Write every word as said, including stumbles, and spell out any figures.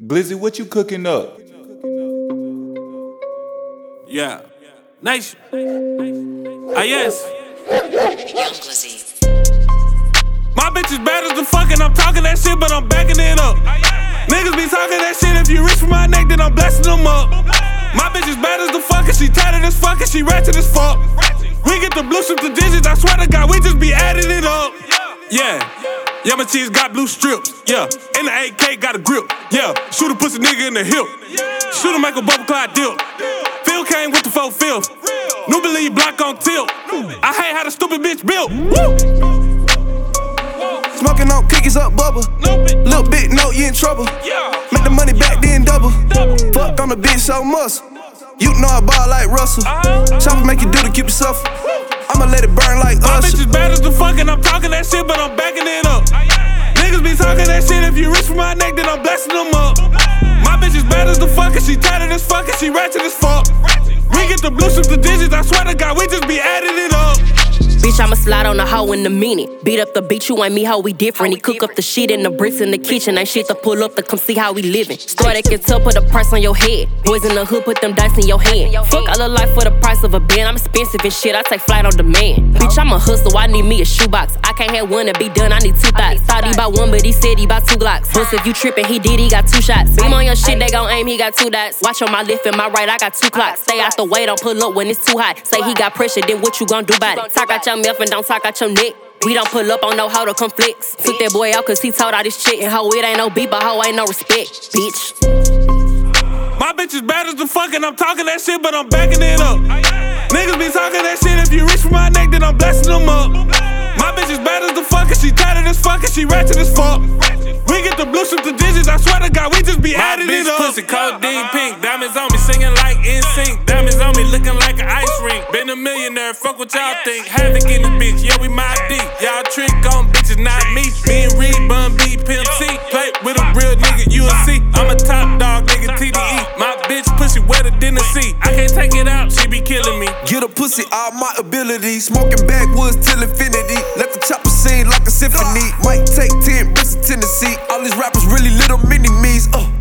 Glizzy, what you cooking up? Yeah. Nation. Ah, yes. Young Glizzy. My bitch is bad as the fuck and I'm talking that shit, but I'm backing it up. Niggas be talking that shit, if you reach for my neck, then I'm blessing them up. My bitch is bad as the fuck and she tatted as fuck and she ratchet as fuck. We get the blue strip, the digits, I swear to God, we just be adding it up. Yeah. Yeah, my cheese got blue strips, yeah. And the A K got a grip, yeah. Shoot a pussy nigga in the hip. Shoot him, make a bubble cloud dip. Phil came with the four fifth. New believe block on tilt. I hate how the stupid bitch built. Woo! Smoking on cookies up bubble. Little bit, no, you in trouble. Make the money back, then double. Fuck on the bitch, so muscle. You know I ball like Russell. Chopper make you do to keep yourself. I'ma let it burn like My Usher. bitch is bad as the fuck and I'm talking that shit, but I'm backing it up. Niggas be talking that shit, if you reach for my neck, then I'm blessing them up. My bitch is bad as the fuck and she tatted as fuck and she ratchet as fuck. We get the blue strip, the digits, I swear to God, we just be adding it up. Bitch, I'ma slide on a hoe in a minute. Beat up the beat, you ain't me, how we different. He cook up the shit in the bricks in the kitchen. Ain't shit to pull up to come see how we living. Store that can tell, put a price on your head. Boys in the hood, put them dice in your hand. Fuck all the life for the price of a band. I'm expensive and shit, I take flight on demand. Bitch, I'm a hustle, I need me a shoebox. I can't have one to be done, I need two thoughts. Thought he bought one, but he said he bought two Glocks. Bust if you trippin', he did, he got two shots. Beam on your shit, they gon' aim, he got two dots. Watch on my left and my right, I got two clocks. Stay out the way, don't pull up when it's too hot. Say he got pressure, then what you gon' do about it? Talk out your mouth and don't talk out your neck. We don't pull up on no hoe to come flex. Took that boy out cause he told all this shit. And hoe, it ain't no beat, but hoe ain't no respect, bitch. My bitch is bad as the fuck and I'm talking that shit, but I'm backing it up. Niggas be talking that shit, if you reach for my neck, then I'm blessing them up. My bitch is bad as the fuck and she tatted as fuck and she ratchet as fuck. We get the blue strip, the digits, I swear to God, we just be My adding bitch it up. pussy codeine pink, diamonds on me singing like N Sync. Diamonds on me looking like an ice rink. Been a millionaire, fuck what y'all think. Havoc in the bitch, yeah we my deep. Y'all trick on bitches, not me. Me and Reed, Bun B, Pimp C. Play with a real nigga, you'll see. I'm a top dog, nigga, T D E. My bitch pussy wetter than the sea. I can't take it out, she be killing me. Get a pussy, all my ability. Smoking backwoods till infinity. Let the chopper sing like a symphony. Might take ten bricks to Tennessee. All these rappers really little mini-me's. Uh.